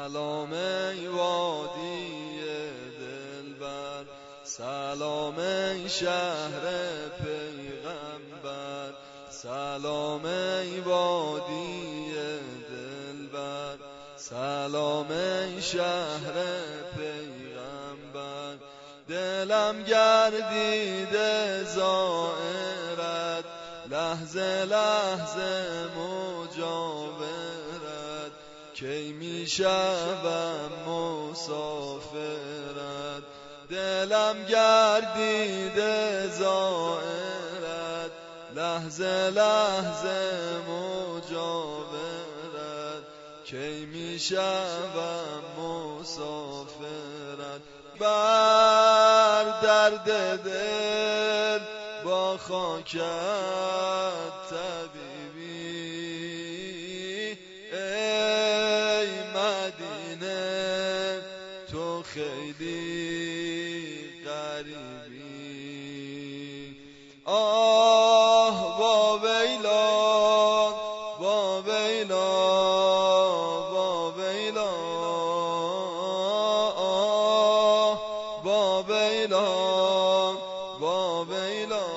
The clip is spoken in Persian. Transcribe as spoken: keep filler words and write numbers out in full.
سلام ای وادی دلبر، سلام ای شهر پیغمبر، سلام ای وادی دلبر، سلام ای شهر پیغمبر. دلم گردیده زائرت، لحظه لحظه مجاورت، کی می شوم مسافرت. دلم گردیده زائرت، لحظه لحظه مجاورت، کی می شوم مسافرت. بر درد دل با خاکت طبیبی، ای مدینه تو خیلی غریبی. آه با ویلا با ویلا با ویلا، آه با ویلا با ویلا.